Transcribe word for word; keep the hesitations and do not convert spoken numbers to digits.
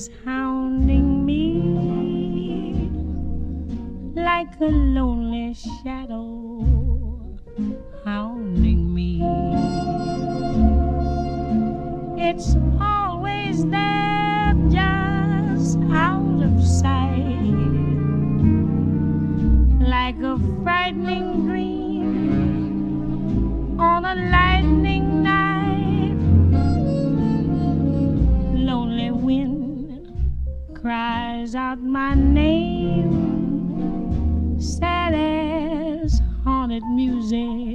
is hounding me like a lonely shadow hounding me. It's always there, just out of sight, like a frightening dream on a lightning night. Lonely wind cries out my name, sad as haunted music